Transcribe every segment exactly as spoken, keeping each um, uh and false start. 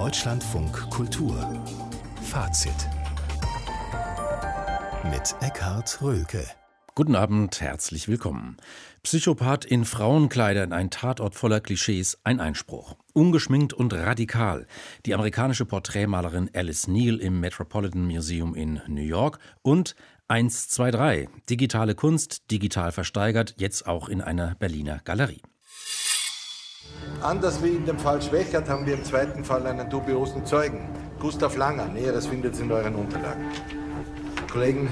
Deutschlandfunk Kultur Fazit mit Eckhard Röhlke. Guten Abend, herzlich willkommen. Psychopath in Frauenkleidern, ein Tatort voller Klischees, ein Einspruch. Ungeschminkt und radikal. Die amerikanische Porträtmalerin Alice Neel im Metropolitan Museum in New York und eins zwei drei, digitale Kunst, digital versteigert, jetzt auch in einer Berliner Galerie. Anders wie in dem Fall Schwächert haben wir im zweiten Fall einen dubiosen Zeugen. Gustav Langer, Näheres findet ihr in euren Unterlagen. Kollegen,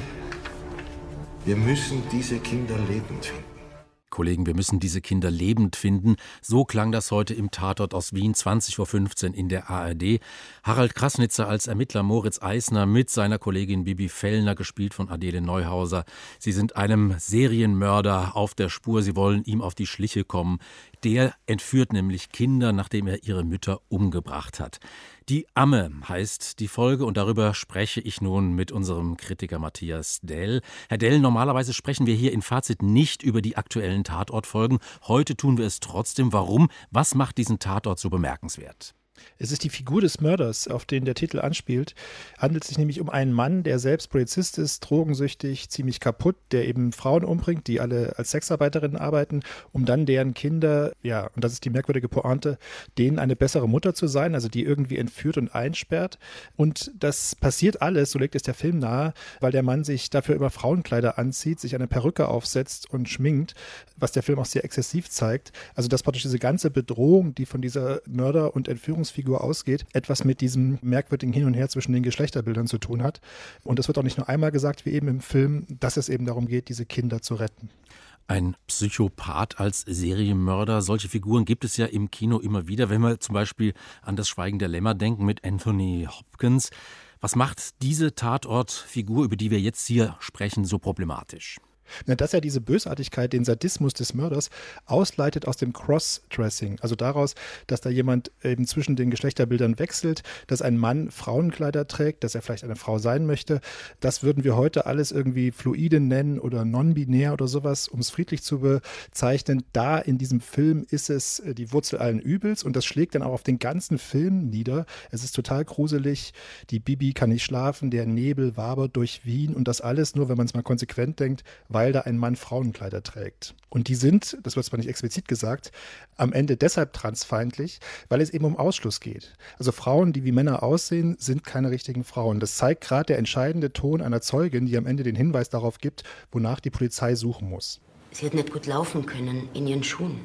wir müssen diese Kinder lebend finden. Kollegen, wir müssen diese Kinder lebend finden. So klang das heute im Tatort aus Wien, zwanzig Uhr fünfzehn in der A R D. Harald Krasnitzer als Ermittler, Moritz Eisner mit seiner Kollegin Bibi Fellner, gespielt von Adele Neuhauser. Sie sind einem Serienmörder auf der Spur. Sie wollen ihm auf die Schliche kommen. Der entführt nämlich Kinder, nachdem er ihre Mütter umgebracht hat. Die Amme heißt die Folge und darüber spreche ich nun mit unserem Kritiker Matthias Dell. Herr Dell, normalerweise sprechen wir hier in Fazit nicht über die aktuellen Tatortfolgen. Heute tun wir es trotzdem. Warum? Was macht diesen Tatort so bemerkenswert? Es ist die Figur des Mörders, auf den der Titel anspielt. Handelt sich nämlich um einen Mann, der selbst Polizist ist, drogensüchtig, ziemlich kaputt, der eben Frauen umbringt, die alle als Sexarbeiterinnen arbeiten, um dann deren Kinder, ja, und das ist die merkwürdige Pointe, denen eine bessere Mutter zu sein, also die irgendwie entführt und einsperrt. Und das passiert alles, so legt es der Film nahe, weil der Mann sich dafür immer Frauenkleider anzieht, sich eine Perücke aufsetzt und schminkt, was der Film auch sehr exzessiv zeigt. Also dass praktisch diese ganze Bedrohung, die von dieser Mörder- und Entführungsfigur ausgeht, etwas mit diesem merkwürdigen Hin und Her zwischen den Geschlechterbildern zu tun hat. Und es wird auch nicht nur einmal gesagt, wie eben im Film, dass es eben darum geht, diese Kinder zu retten. Ein Psychopath als Serienmörder, solche Figuren gibt es ja im Kino immer wieder. Wenn wir zum Beispiel an das Schweigen der Lämmer denken mit Anthony Hopkins. Was macht diese Tatortfigur, über die wir jetzt hier sprechen, so problematisch? Na, dass er diese Bösartigkeit, den Sadismus des Mörders ausleitet aus dem Cross-Dressing, also daraus, dass da jemand eben zwischen den Geschlechterbildern wechselt, dass ein Mann Frauenkleider trägt, dass er vielleicht eine Frau sein möchte. Das würden wir heute alles irgendwie fluide nennen oder non-binär oder sowas, um es friedlich zu bezeichnen. Da in diesem Film ist es die Wurzel allen Übels und das schlägt dann auch auf den ganzen Film nieder. Es ist total gruselig, die Bibi kann nicht schlafen, der Nebel wabert durch Wien und das alles nur, wenn man es mal konsequent denkt, weil da ein Mann Frauenkleider trägt. Und die sind, das wird zwar nicht explizit gesagt, am Ende deshalb transfeindlich, weil es eben um Ausschluss geht. Also Frauen, die wie Männer aussehen, sind keine richtigen Frauen. Das zeigt gerade der entscheidende Ton einer Zeugin, die am Ende den Hinweis darauf gibt, wonach die Polizei suchen muss. Sie hat nicht gut laufen können in ihren Schuhen.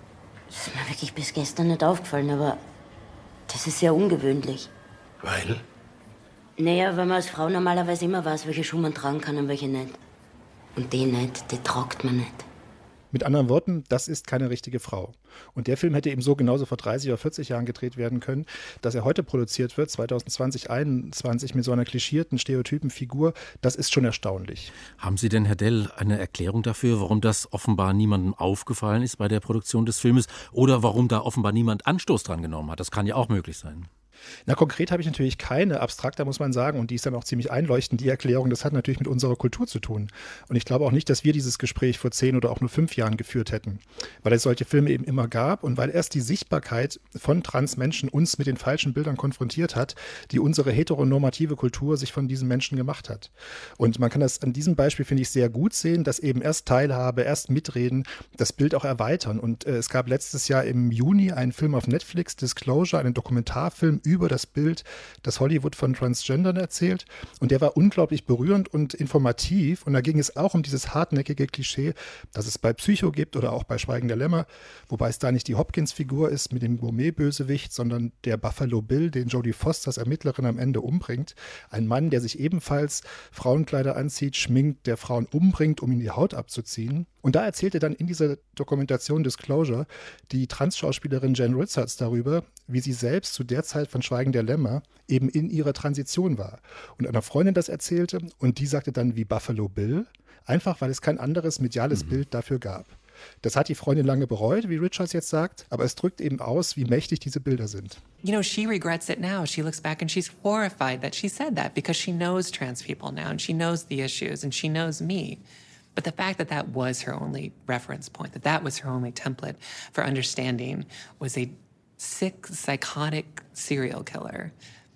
Das ist mir wirklich bis gestern nicht aufgefallen, aber das ist sehr ungewöhnlich. Weil? Naja, weil man als Frau normalerweise immer weiß, welche Schuhe man tragen kann und welche nicht. Und den nicht, den tragt man nicht. Mit anderen Worten, das ist keine richtige Frau. Und der Film hätte eben so genauso vor dreißig oder vierzig Jahren gedreht werden können, dass er heute produziert wird, zwanzig zwanzig, einundzwanzig, mit so einer klischierten, stereotypen Figur. Das ist schon erstaunlich. Haben Sie denn, Herr Dell, eine Erklärung dafür, warum das offenbar niemandem aufgefallen ist bei der Produktion des Filmes oder warum da offenbar niemand Anstoß dran genommen hat? Das kann ja auch möglich sein. Na, konkret habe ich natürlich keine, abstrakter muss man sagen, und die ist dann auch ziemlich einleuchtend, die Erklärung, das hat natürlich mit unserer Kultur zu tun. Und ich glaube auch nicht, dass wir dieses Gespräch vor zehn oder auch nur fünf Jahren geführt hätten, weil es solche Filme eben immer gab und weil erst die Sichtbarkeit von Transmenschen uns mit den falschen Bildern konfrontiert hat, die unsere heteronormative Kultur sich von diesen Menschen gemacht hat. Und man kann das an diesem Beispiel, finde ich, sehr gut sehen, dass eben erst Teilhabe, erst Mitreden, das Bild auch erweitern. Und äh, es gab letztes Jahr im Juni einen Film auf Netflix, Disclosure, einen Dokumentarfilm über das Bild, das Hollywood von Transgendern erzählt. Und der war unglaublich berührend und informativ. Und da ging es auch um dieses hartnäckige Klischee, das es bei Psycho gibt oder auch bei Schweigen der Lämmer, wobei es da nicht die Hopkins-Figur ist mit dem Gourmet-Bösewicht, sondern der Buffalo Bill, den Jodie Foster als Ermittlerin am Ende umbringt. Ein Mann, der sich ebenfalls Frauenkleider anzieht, schminkt, der Frauen umbringt, um ihnen die Haut abzuziehen. Und da erzählte dann in dieser Dokumentation Disclosure die Trans-Schauspielerin Jen Richards darüber, wie sie selbst zu der Zeit von Schweigen der Lämmer eben in ihrer Transition war. Und einer Freundin das erzählte und die sagte dann wie Buffalo Bill, einfach weil es kein anderes mediales mhm. Bild dafür gab. Das hat die Freundin lange bereut, wie Richards jetzt sagt, aber es drückt eben aus, wie mächtig diese Bilder sind. You know, she regrets it now. She looks back and she's horrified that she said that because she knows trans people now and she knows the issues and she knows me. But the fact that that was her only reference point, that that was her only template for understanding was a sick, psychotic serial killer.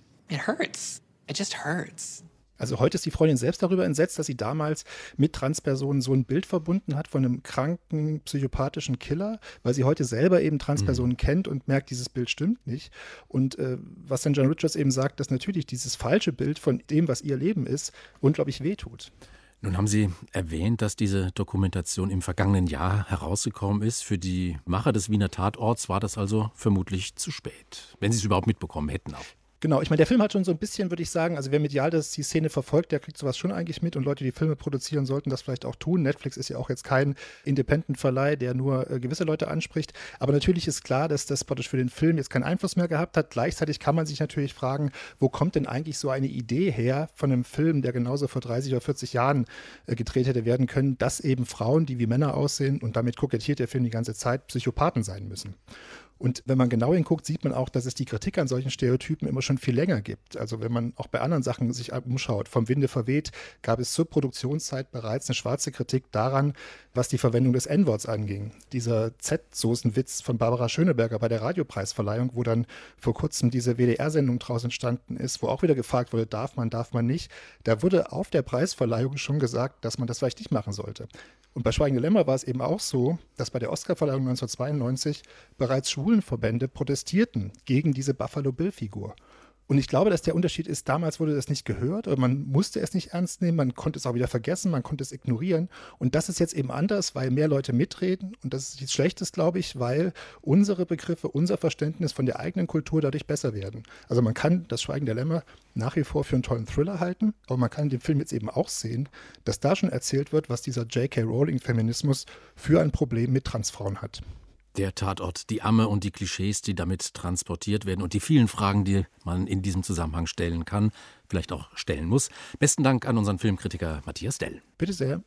It hurts. It just hurts. Also heute ist die Freundin selbst darüber entsetzt, dass sie damals mit Transpersonen so ein Bild verbunden hat von einem kranken, psychopathischen Killer, weil sie heute selber eben Transpersonen mhm. kennt und merkt, dieses Bild stimmt nicht. Und äh, was dann John Richards eben sagt, dass natürlich dieses falsche Bild von dem, was ihr Leben ist, unglaublich wehtut. Nun haben Sie erwähnt, dass diese Dokumentation im vergangenen Jahr herausgekommen ist. Für die Macher des Wiener Tatorts war das also vermutlich zu spät, wenn Sie es überhaupt mitbekommen hätten auch. Genau, ich meine, der Film hat schon so ein bisschen, würde ich sagen, also wer medial das, die Szene verfolgt, der kriegt sowas schon eigentlich mit und Leute, die Filme produzieren, sollten das vielleicht auch tun. Netflix ist ja auch jetzt kein Independent-Verleih, der nur äh, gewisse Leute anspricht. Aber natürlich ist klar, dass das praktisch für den Film jetzt keinen Einfluss mehr gehabt hat. Gleichzeitig kann man sich natürlich fragen, wo kommt denn eigentlich so eine Idee her von einem Film, der genauso vor dreißig oder vierzig Jahren äh, gedreht hätte werden können, dass eben Frauen, die wie Männer aussehen, und damit kokettiert der Film die ganze Zeit, Psychopathen sein müssen. Und wenn man genau hinguckt, sieht man auch, dass es die Kritik an solchen Stereotypen immer schon viel länger gibt. Also wenn man auch bei anderen Sachen sich umschaut, vom Winde verweht, gab es zur Produktionszeit bereits eine schwarze Kritik daran, was die Verwendung des En-Worts anging. Dieser Z-Soßenwitz von Barbara Schöneberger bei der Radiopreisverleihung, wo dann vor kurzem diese W D R-Sendung draus entstanden ist, wo auch wieder gefragt wurde, darf man, darf man nicht. Da wurde auf der Preisverleihung schon gesagt, dass man das vielleicht nicht machen sollte. Und bei Schweigende Lämmer war es eben auch so, dass bei der Oscarverleihung neunzehnhundertzweiundneunzig bereits Schwulenverbände protestierten gegen diese Buffalo Bill-Figur. Und ich glaube, dass der Unterschied ist, damals wurde das nicht gehört oder man musste es nicht ernst nehmen, man konnte es auch wieder vergessen, man konnte es ignorieren. Und das ist jetzt eben anders, weil mehr Leute mitreden. Und das ist jetzt Schlechtes, glaube ich, weil unsere Begriffe, unser Verständnis von der eigenen Kultur dadurch besser werden. Also man kann das Schweigen der Lämmer nach wie vor für einen tollen Thriller halten, aber man kann in dem Film jetzt eben auch sehen, dass da schon erzählt wird, was dieser J K. Rowling-Feminismus für ein Problem mit Transfrauen hat. Der Tatort, die Amme und die Klischees, die damit transportiert werden und die vielen Fragen, die man in diesem Zusammenhang stellen kann, vielleicht auch stellen muss. Besten Dank an unseren Filmkritiker Matthias Dell. Bitte sehr.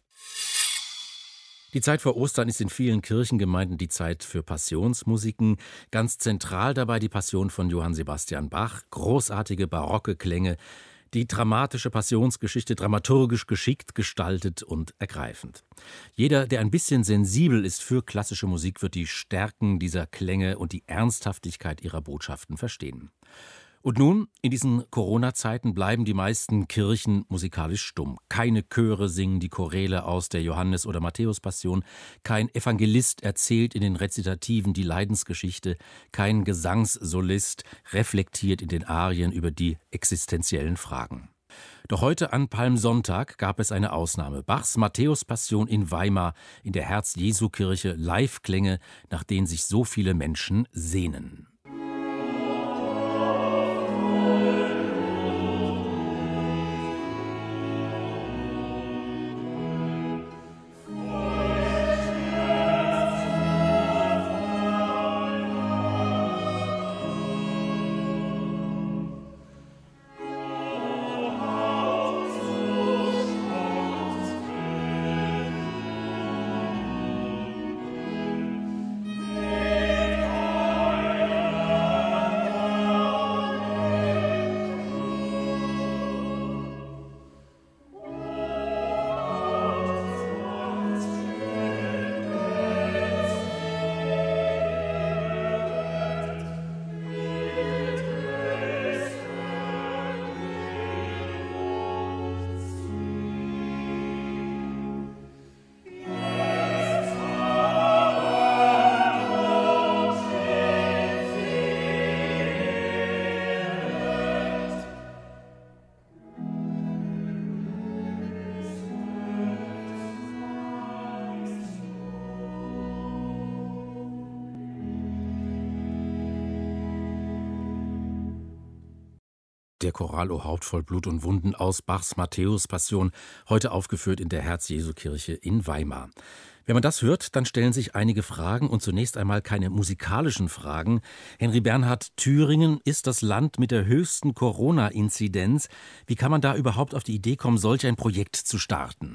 Die Zeit vor Ostern ist in vielen Kirchengemeinden die Zeit für Passionsmusiken. Ganz zentral dabei die Passion von Johann Sebastian Bach. Großartige barocke Klänge. Die dramatische Passionsgeschichte dramaturgisch geschickt gestaltet und ergreifend. Jeder, der ein bisschen sensibel ist für klassische Musik, wird die Stärken dieser Klänge und die Ernsthaftigkeit ihrer Botschaften verstehen. Und nun, in diesen Corona-Zeiten bleiben die meisten Kirchen musikalisch stumm. Keine Chöre singen die Choräle aus der Johannes- oder Matthäus-Passion, kein Evangelist erzählt in den Rezitativen die Leidensgeschichte, kein Gesangssolist reflektiert in den Arien über die existenziellen Fragen. Doch heute an Palmsonntag gab es eine Ausnahme. Bachs Matthäus-Passion in Weimar in der Herz-Jesu-Kirche, Live-Klänge, nach denen sich so viele Menschen sehnen. Der Choral O Haupt voll Blut und Wunden aus Bachs Matthäus-Passion, heute aufgeführt in der Herz-Jesu-Kirche in Weimar. Wenn man das hört, dann stellen sich einige Fragen und zunächst einmal keine musikalischen Fragen. Henry Bernhard, Thüringen ist das Land mit der höchsten Corona-Inzidenz. Wie kann man da überhaupt auf die Idee kommen, solch ein Projekt zu starten?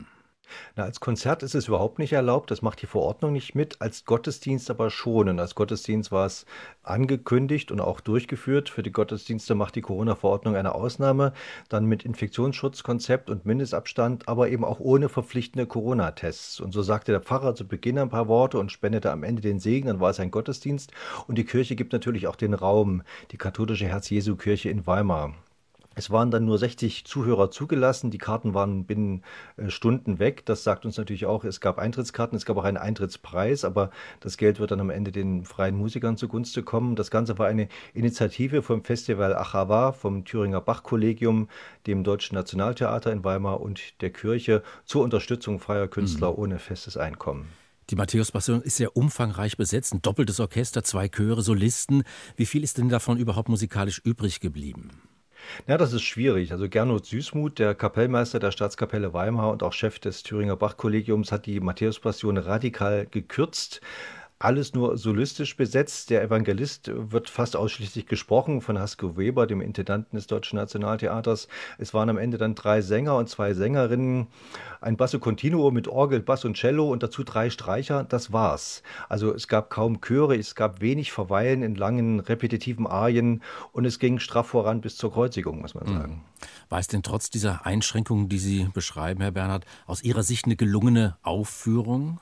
Na, als Konzert ist es überhaupt nicht erlaubt, das macht die Verordnung nicht mit, als Gottesdienst aber schon. Und als Gottesdienst war es angekündigt und auch durchgeführt. Für die Gottesdienste macht die Corona-Verordnung eine Ausnahme, dann mit Infektionsschutzkonzept und Mindestabstand, aber eben auch ohne verpflichtende Corona-Tests. Und so sagte der Pfarrer zu Beginn ein paar Worte und spendete am Ende den Segen, dann war es ein Gottesdienst. Und die Kirche gibt natürlich auch den Raum, die katholische Herz-Jesu-Kirche in Weimar. Es waren dann nur sechzig Zuhörer zugelassen, die Karten waren binnen äh, Stunden weg. Das sagt uns natürlich auch, es gab Eintrittskarten, es gab auch einen Eintrittspreis, aber das Geld wird dann am Ende den freien Musikern zugunste kommen. Das Ganze war eine Initiative vom Festival Achava, vom Thüringer Bach-Kollegium, dem Deutschen Nationaltheater in Weimar und der Kirche zur Unterstützung freier Künstler mhm. ohne festes Einkommen. Die Matthäus-Passion ist sehr umfangreich besetzt, ein doppeltes Orchester, zwei Chöre, Solisten. Wie viel ist denn davon überhaupt musikalisch übrig geblieben? Ja, das ist schwierig. Also Gernot Süßmuth, der Kapellmeister der Staatskapelle Weimar und auch Chef des Thüringer Bach-Kollegiums, hat die Matthäus-Passion radikal gekürzt. Alles nur solistisch besetzt. Der Evangelist wird fast ausschließlich gesprochen von Hasko Weber, dem Intendanten des Deutschen Nationaltheaters. Es waren am Ende dann drei Sänger und zwei Sängerinnen, ein Basso Continuo mit Orgel, Bass und Cello und dazu drei Streicher. Das war's. Also es gab kaum Chöre, es gab wenig Verweilen in langen, repetitiven Arien und es ging straff voran bis zur Kreuzigung, muss man sagen. War es denn trotz dieser Einschränkungen, die Sie beschreiben, Herr Bernhard, aus Ihrer Sicht eine gelungene Aufführung?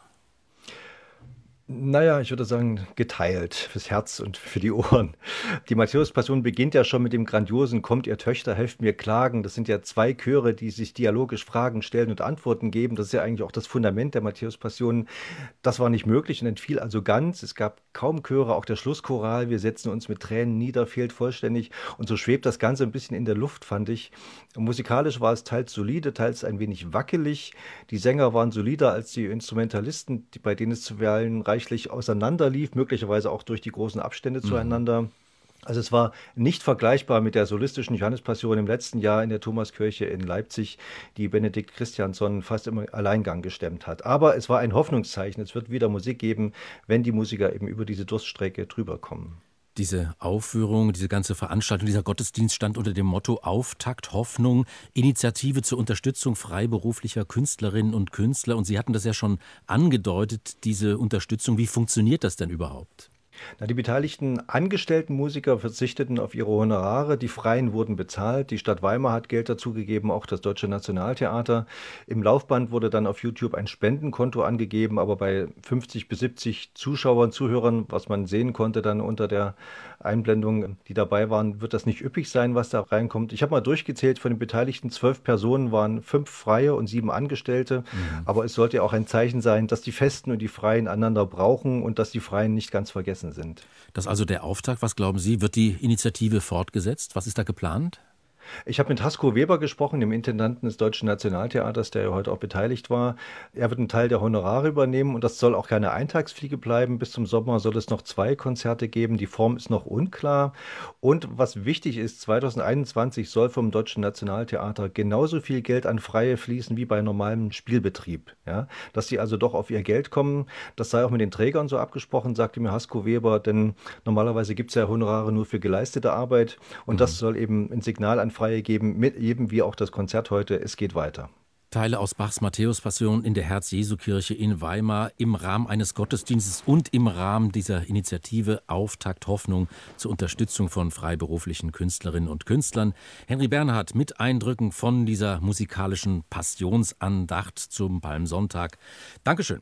Naja, ich würde sagen, geteilt fürs Herz und für die Ohren. Die Matthäus-Passion beginnt ja schon mit dem grandiosen Kommt ihr Töchter, helft mir klagen. Das sind ja zwei Chöre, die sich dialogisch Fragen stellen und Antworten geben. Das ist ja eigentlich auch das Fundament der Matthäus-Passion. Das war nicht möglich und entfiel also ganz. Es gab kaum Chöre, auch der Schlusschoral, wir setzen uns mit Tränen nieder, fehlt vollständig. Und so schwebt das Ganze ein bisschen in der Luft, fand ich. Musikalisch war es teils solide, teils ein wenig wackelig. Die Sänger waren solider als die Instrumentalisten, die, bei denen es zuweilen reichlich auseinanderlief, möglicherweise auch durch die großen Abstände mhm. zueinander. Also es war nicht vergleichbar mit der solistischen Johannespassion im letzten Jahr in der Thomaskirche in Leipzig, die Benedikt Christiansson fast im Alleingang gestemmt hat. Aber es war ein Hoffnungszeichen. Es wird wieder Musik geben, wenn die Musiker eben über diese Durststrecke drüber kommen. Diese Aufführung, diese ganze Veranstaltung, dieser Gottesdienst stand unter dem Motto Auftakt, Hoffnung, Initiative zur Unterstützung freiberuflicher Künstlerinnen und Künstler. Und Sie hatten das ja schon angedeutet, diese Unterstützung. Wie funktioniert das denn überhaupt? Na, die beteiligten angestellten Musiker verzichteten auf ihre Honorare, die Freien wurden bezahlt, die Stadt Weimar hat Geld dazugegeben, auch das Deutsche Nationaltheater. Im Laufband wurde dann auf YouTube ein Spendenkonto angegeben, aber bei fünfzig bis siebzig Zuschauern, Zuhörern, was man sehen konnte dann unter der Einblendung, die dabei waren, wird das nicht üppig sein, was da reinkommt. Ich habe mal durchgezählt, von den beteiligten zwölf Personen waren fünf Freie und sieben Angestellte, mhm. aber es sollte auch ein Zeichen sein, dass die Festen und die Freien einander brauchen und dass die Freien nicht ganz vergessen sind. Das ist also der Auftakt. Was glauben Sie, wird die Initiative fortgesetzt? Was ist da geplant? Ich habe mit Hasko Weber gesprochen, dem Intendanten des Deutschen Nationaltheaters, der ja heute auch beteiligt war. Er wird einen Teil der Honorare übernehmen und das soll auch keine Eintagsfliege bleiben. Bis zum Sommer soll es noch zwei Konzerte geben. Die Form ist noch unklar. Und was wichtig ist, zweitausendeinundzwanzig soll vom Deutschen Nationaltheater genauso viel Geld an Freie fließen wie bei normalem Spielbetrieb. Ja? Dass sie also doch auf ihr Geld kommen. Das sei auch mit den Trägern so abgesprochen, sagte mir Hasko Weber, denn normalerweise gibt es ja Honorare nur für geleistete Arbeit. Und mhm. das soll eben ein Signal an Freie geben, mit eben wie auch das Konzert heute, es geht weiter. Teile aus Bachs Matthäus-Passion in der Herz-Jesu-Kirche in Weimar im Rahmen eines Gottesdienstes und im Rahmen dieser Initiative Auftakt Hoffnung zur Unterstützung von freiberuflichen Künstlerinnen und Künstlern. Henry Bernhard mit Eindrücken von dieser musikalischen Passionsandacht zum Palmsonntag. Dankeschön.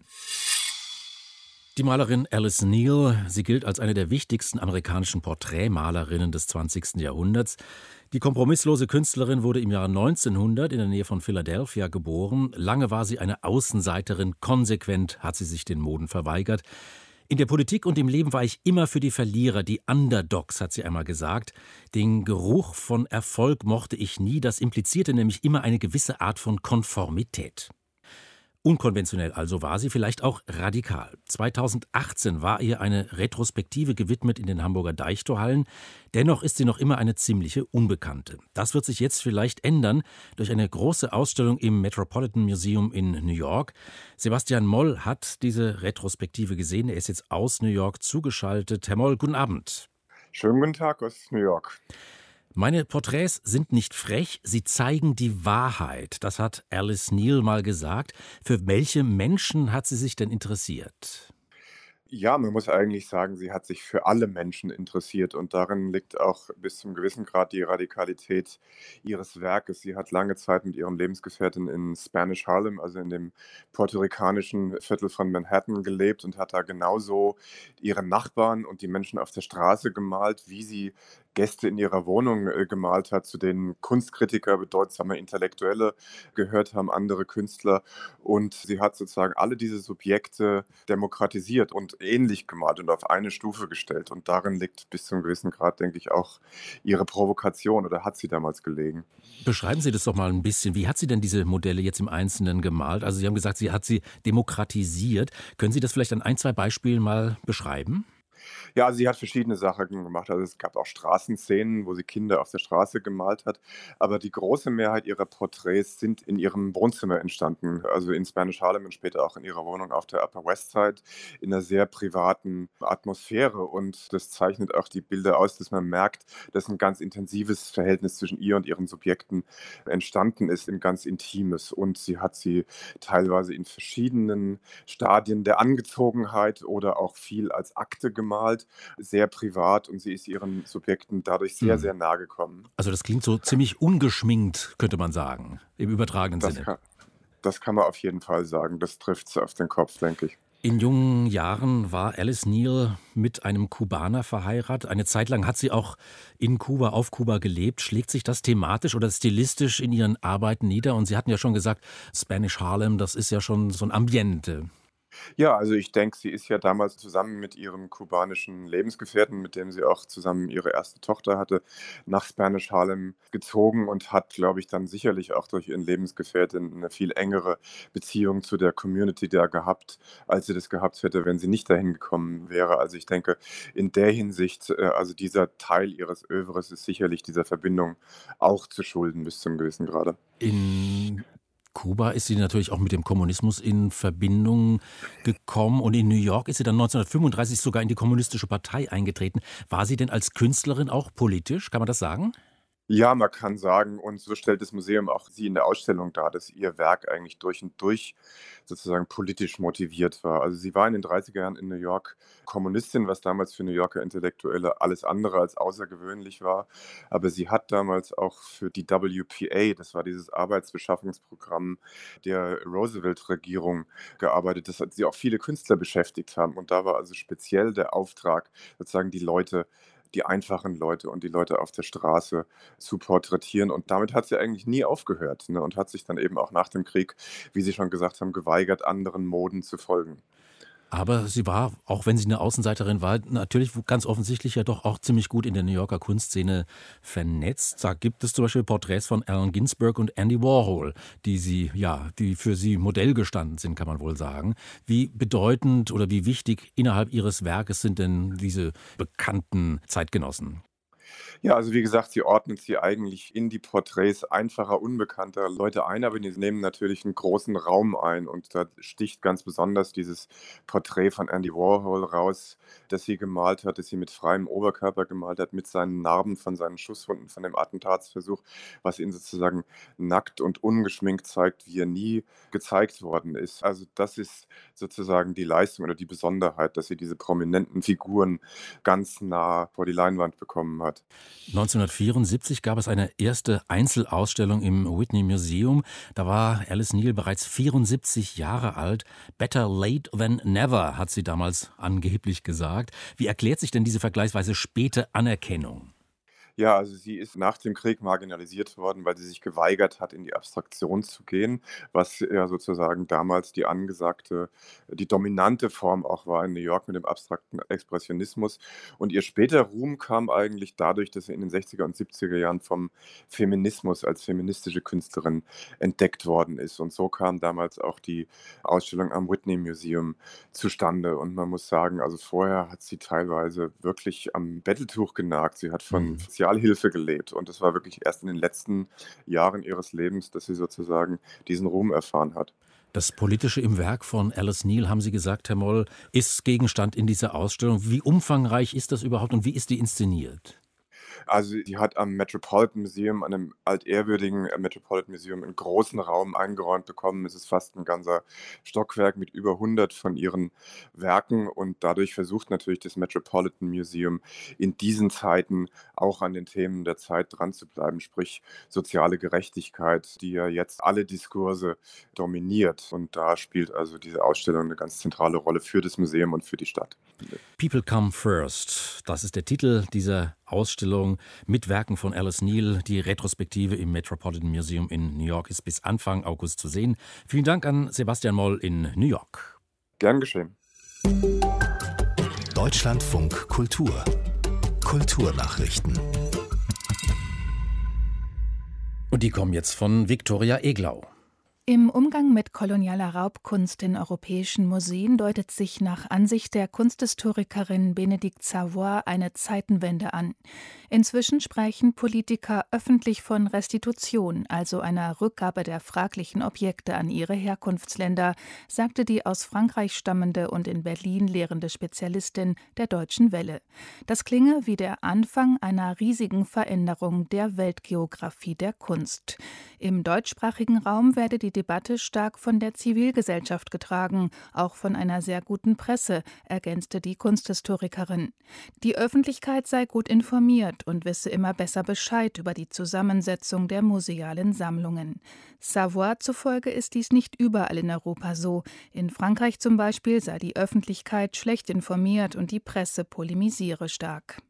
Die Malerin Alice Neel, sie gilt als eine der wichtigsten amerikanischen Porträtmalerinnen des zwanzigsten Jahrhunderts. Die kompromisslose Künstlerin wurde im Jahr neunzehnhundert in der Nähe von Philadelphia geboren. Lange war sie eine Außenseiterin, konsequent hat sie sich den Moden verweigert. In der Politik und im Leben war ich immer für die Verlierer, die Underdogs, hat sie einmal gesagt. Den Geruch von Erfolg mochte ich nie, das implizierte nämlich immer eine gewisse Art von Konformität. Unkonventionell also war sie, vielleicht auch radikal. zweitausendachtzehn war ihr eine Retrospektive gewidmet in den Hamburger Deichtorhallen. Dennoch ist sie noch immer eine ziemliche Unbekannte. Das wird sich jetzt vielleicht ändern durch eine große Ausstellung im Metropolitan Museum in New York. Sebastian Moll hat diese Retrospektive gesehen. Er ist jetzt aus New York zugeschaltet. Herr Moll, guten Abend. Schönen guten Tag aus New York. Meine Porträts sind nicht frech, sie zeigen die Wahrheit. Das hat Alice Neel mal gesagt. Für welche Menschen hat sie sich denn interessiert? Ja, man muss eigentlich sagen, sie hat sich für alle Menschen interessiert und darin liegt auch bis zum gewissen Grad die Radikalität ihres Werkes. Sie hat lange Zeit mit ihrem Lebensgefährten in Spanish Harlem, also in dem puerto-ricanischen Viertel von Manhattan, gelebt und hat da genauso ihre Nachbarn und die Menschen auf der Straße gemalt, wie sie Gäste in ihrer Wohnung äh, gemalt hat, zu denen Kunstkritiker, bedeutsame Intellektuelle gehört haben, andere Künstler. Und sie hat sozusagen alle diese Subjekte demokratisiert und ähnlich gemalt und auf eine Stufe gestellt. Und darin liegt bis zu einem gewissen Grad, denke ich, auch ihre Provokation, oder hat sie damals gelegen. Beschreiben Sie das doch mal ein bisschen. Wie hat sie denn diese Modelle jetzt im Einzelnen gemalt? Also Sie haben gesagt, sie hat sie demokratisiert. Können Sie das vielleicht an ein, zwei Beispielen mal beschreiben? Ja, also sie hat verschiedene Sachen gemacht. Also es gab auch Straßenszenen, wo sie Kinder auf der Straße gemalt hat. Aber die große Mehrheit ihrer Porträts sind in ihrem Wohnzimmer entstanden. Also in Spanish Harlem und später auch in ihrer Wohnung auf der Upper West Side in einer sehr privaten Atmosphäre. Und das zeichnet auch die Bilder aus, dass man merkt, dass ein ganz intensives Verhältnis zwischen ihr und ihren Subjekten entstanden ist, ein ganz intimes. Und sie hat sie teilweise in verschiedenen Stadien der Angezogenheit oder auch viel als Akte gemalt, sehr privat, und sie ist ihren Subjekten dadurch sehr, sehr nahe gekommen. Also das klingt so ziemlich ungeschminkt, könnte man sagen, im übertragenen Das Sinne. kann, das kann man auf jeden Fall sagen. Das trifft es auf den Kopf, denke ich. In jungen Jahren war Alice Neel mit einem Kubaner verheiratet. Eine Zeit lang hat sie auch in Kuba, auf Kuba gelebt. Schlägt sich das thematisch oder stilistisch in ihren Arbeiten nieder? Und Sie hatten ja schon gesagt, Spanish Harlem, das ist ja schon so ein Ambiente. Ja, also ich denke, sie ist ja damals zusammen mit ihrem kubanischen Lebensgefährten, mit dem sie auch zusammen ihre erste Tochter hatte, nach Spanish Harlem gezogen und hat, glaube ich, dann sicherlich auch durch ihren Lebensgefährten eine viel engere Beziehung zu der Community da gehabt, als sie das gehabt hätte, wenn sie nicht dahin gekommen wäre. Also ich denke, in der Hinsicht, äh, also dieser Teil ihres Övres ist sicherlich dieser Verbindung auch zu schulden bis zum gewissen Grade. In Kuba ist sie natürlich auch mit dem Kommunismus in Verbindung gekommen und in New York ist sie dann neunzehnhundertfünfunddreißig sogar in die Kommunistische Partei eingetreten. War sie denn als Künstlerin auch politisch, kann man das sagen? Ja, man kann sagen, und so stellt das Museum auch sie in der Ausstellung dar, dass ihr Werk eigentlich durch und durch sozusagen politisch motiviert war. Also sie war in den dreißiger Jahren in New York Kommunistin, was damals für New Yorker Intellektuelle alles andere als außergewöhnlich war. Aber sie hat damals auch für die W P A, das war dieses Arbeitsbeschaffungsprogramm der Roosevelt-Regierung, gearbeitet, das hat sie auch viele Künstler beschäftigt haben. Und da war also speziell der Auftrag, sozusagen die Leute die einfachen Leute und die Leute auf der Straße zu porträtieren. Und damit hat sie eigentlich nie aufgehört, ne? Und hat sich dann eben auch nach dem Krieg, wie Sie schon gesagt haben, geweigert, anderen Moden zu folgen. Aber sie war, auch wenn sie eine Außenseiterin war, natürlich ganz offensichtlich ja doch auch ziemlich gut in der New Yorker Kunstszene vernetzt. Da gibt es zum Beispiel Porträts von Allen Ginsberg und Andy Warhol, die sie, ja, die für sie Modell gestanden sind, kann man wohl sagen. Wie bedeutend oder wie wichtig innerhalb ihres Werkes sind denn diese bekannten Zeitgenossen? Ja, also wie gesagt, sie ordnet sie eigentlich in die Porträts einfacher, unbekannter Leute ein, aber die nehmen natürlich einen großen Raum ein. Und da sticht ganz besonders dieses Porträt von Andy Warhol raus, das sie gemalt hat, das sie mit freiem Oberkörper gemalt hat, mit seinen Narben von seinen Schusswunden, von dem Attentatsversuch, was ihn sozusagen nackt und ungeschminkt zeigt, wie er nie gezeigt worden ist. Also das ist sozusagen die Leistung oder die Besonderheit, dass sie diese prominenten Figuren ganz nah vor die Leinwand bekommen hat. neunzehnhundertvierundsiebzig gab es eine erste Einzelausstellung im Whitney Museum. Da war Alice Neel bereits vierundsiebzig Jahre alt. Better late than never, hat sie damals angeblich gesagt. Wie erklärt sich denn diese vergleichsweise späte Anerkennung? Ja, also sie ist nach dem Krieg marginalisiert worden, weil sie sich geweigert hat, in die Abstraktion zu gehen, was ja sozusagen damals die angesagte, die dominante Form auch war in New York mit dem abstrakten Expressionismus. Und ihr später Ruhm kam eigentlich dadurch, dass sie in den sechziger und siebziger Jahren vom Feminismus als feministische Künstlerin entdeckt worden ist. Und so kam damals auch die Ausstellung am Whitney Museum zustande. Und man muss sagen, also vorher hat sie teilweise wirklich am Betteltuch genagt. Sie hat von Sozialhilfe gelebt. Und es war wirklich erst in den letzten Jahren ihres Lebens, dass sie sozusagen diesen Ruhm erfahren hat. Das Politische im Werk von Alice Neel, haben Sie gesagt, Herr Moll, ist Gegenstand in dieser Ausstellung. Wie umfangreich ist das überhaupt und wie ist die inszeniert? Also sie hat am Metropolitan Museum, einem altehrwürdigen äh, Metropolitan Museum, einen großen Raum eingeräumt bekommen. Es ist fast ein ganzer Stockwerk mit über hundert von ihren Werken und dadurch versucht natürlich das Metropolitan Museum in diesen Zeiten auch an den Themen der Zeit dran zu bleiben, sprich soziale Gerechtigkeit, die ja jetzt alle Diskurse dominiert. Und da spielt also diese Ausstellung eine ganz zentrale Rolle für das Museum und für die Stadt. People Come First, das ist der Titel dieser Ausstellung mit Werken von Alice Neel. Die Retrospektive im Metropolitan Museum in New York ist bis Anfang August zu sehen. Vielen Dank an Sebastian Moll in New York. Gern geschehen. Deutschlandfunk Kultur. Kulturnachrichten. Und die kommen jetzt von Viktoria Eglau. Im Umgang mit kolonialer Raubkunst in europäischen Museen deutet sich nach Ansicht der Kunsthistorikerin Bénédicte Savoy eine Zeitenwende an. Inzwischen sprechen Politiker öffentlich von Restitution, also einer Rückgabe der fraglichen Objekte an ihre Herkunftsländer, sagte die aus Frankreich stammende und in Berlin lehrende Spezialistin der Deutschen Welle. Das klinge wie der Anfang einer riesigen Veränderung der Weltgeografie der Kunst. Im deutschsprachigen Raum werde die Debatte stark von der Zivilgesellschaft getragen, auch von einer sehr guten Presse, ergänzte die Kunsthistorikerin. Die Öffentlichkeit sei gut informiert und wisse immer besser Bescheid über die Zusammensetzung der musealen Sammlungen. Savoy zufolge ist dies nicht überall in Europa so. In Frankreich zum Beispiel sei die Öffentlichkeit schlecht informiert und die Presse polemisiere stark.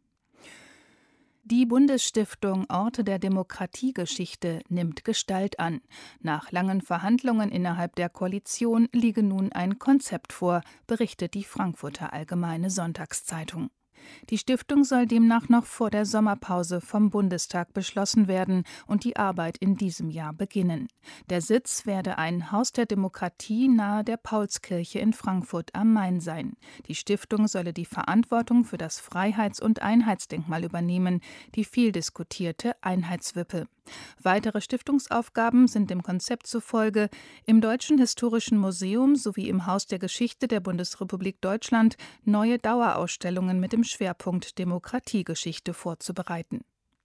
Die Bundesstiftung Orte der Demokratiegeschichte nimmt Gestalt an. Nach langen Verhandlungen innerhalb der Koalition liege nun ein Konzept vor, berichtet die Frankfurter Allgemeine Sonntagszeitung. Die Stiftung soll demnach noch vor der Sommerpause vom Bundestag beschlossen werden und die Arbeit in diesem Jahr beginnen. Der Sitz werde ein Haus der Demokratie nahe der Paulskirche in Frankfurt am Main sein. Die Stiftung solle die Verantwortung für das Freiheits- und Einheitsdenkmal übernehmen, die viel diskutierte Einheitswippe. Weitere Stiftungsaufgaben sind dem Konzept zufolge im Deutschen Historischen Museum sowie im Haus der Geschichte der Bundesrepublik Deutschland neue Dauerausstellungen mit dem Schwerpunkt Demokratiegeschichte vorzubereiten.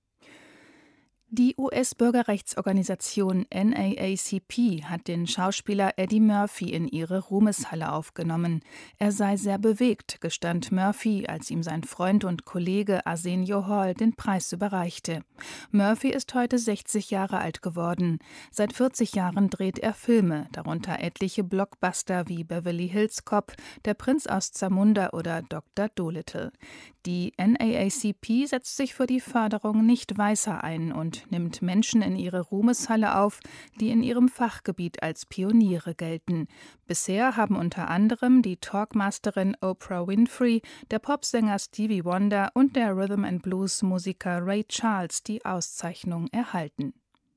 Die U S-Bürgerrechtsorganisation N double A C P hat den Schauspieler Eddie Murphy in ihre Ruhmeshalle aufgenommen. Er sei sehr bewegt, gestand Murphy, als ihm sein Freund und Kollege Arsenio Hall den Preis überreichte. Murphy ist heute sechzig Jahre alt geworden. Seit vierzig Jahren dreht er Filme, darunter etliche Blockbuster wie Beverly Hills Cop, Der Prinz aus Zamunda oder Doktor Dolittle. Die N double A C P setzt sich für die Förderung nicht weißer ein und nimmt Menschen in ihre Ruhmeshalle auf, die in ihrem Fachgebiet als Pioniere gelten. Bisher haben unter anderem die Talkmasterin Oprah Winfrey, der Popsänger Stevie Wonder und der Rhythm-and-Blues-Musiker Ray Charles die Auszeichnung erhalten.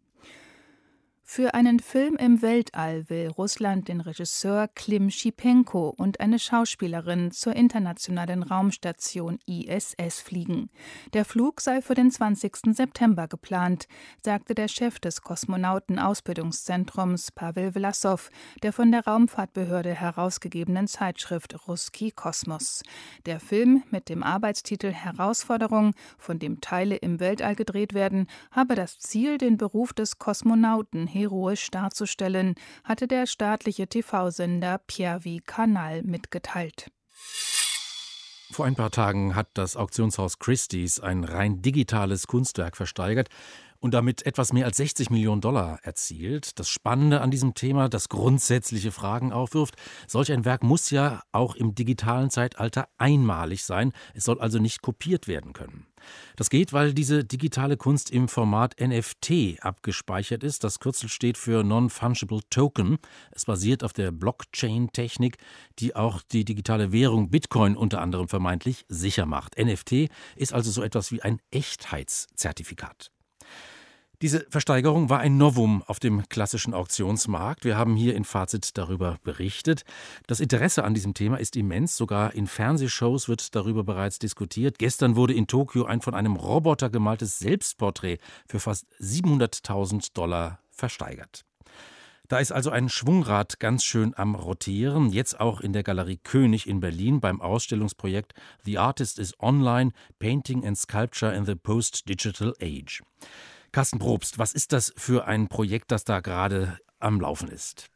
Für einen Film im Weltall will Russland den Regisseur Klim Schipenko und eine Schauspielerin zur internationalen Raumstation I S S fliegen. Der Flug sei für den zwanzigsten September geplant, sagte der Chef des Kosmonautenausbildungszentrums Pawel Vlasov, der von der Raumfahrtbehörde herausgegebenen Zeitschrift Russki Kosmos. Der Film mit dem Arbeitstitel Herausforderung, von dem Teile im Weltall gedreht werden, habe das Ziel, den Beruf des Kosmonauten heroisch darzustellen, hatte der staatliche T V-Sender Pierwý kanál mitgeteilt. Vor ein paar Tagen hat das Auktionshaus Christie's ein rein digitales Kunstwerk versteigert und damit etwas mehr als sechzig Millionen Dollar erzielt. Das Spannende an diesem Thema, das grundsätzliche Fragen aufwirft: Solch ein Werk muss ja auch im digitalen Zeitalter einmalig sein. Es soll also nicht kopiert werden können. Das geht, weil diese digitale Kunst im Format N F T abgespeichert ist. Das Kürzel steht für Non-Fungible Token. Es basiert auf der Blockchain-Technik, die auch die digitale Währung Bitcoin unter anderem vermeintlich sicher macht. N F T ist also so etwas wie ein Echtheitszertifikat. Diese Versteigerung war ein Novum auf dem klassischen Auktionsmarkt. Wir haben hier in Fazit darüber berichtet. Das Interesse an diesem Thema ist immens. Sogar in Fernsehshows wird darüber bereits diskutiert. Gestern wurde in Tokio ein von einem Roboter gemaltes Selbstporträt für fast siebenhunderttausend Dollar versteigert. Da ist also ein Schwungrad ganz schön am Rotieren, jetzt auch in der Galerie König in Berlin beim Ausstellungsprojekt The Artist is Online, Painting and Sculpture in the Post-Digital Age. Carsten Probst, was ist das für ein Projekt, das da gerade am Laufen ist?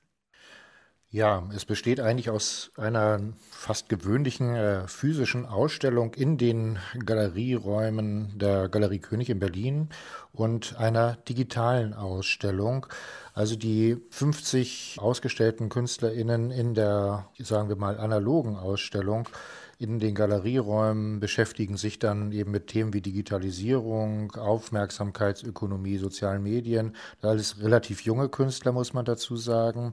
Ja, es besteht eigentlich aus einer fast gewöhnlichen äh, physischen Ausstellung in den Galerieräumen der Galerie König in Berlin und einer digitalen Ausstellung. Also die fünfzig ausgestellten KünstlerInnen in der, sagen wir mal, analogen Ausstellung in den Galerieräumen beschäftigen sich dann eben mit Themen wie Digitalisierung, Aufmerksamkeitsökonomie, sozialen Medien. Alles relativ junge Künstler, muss man dazu sagen.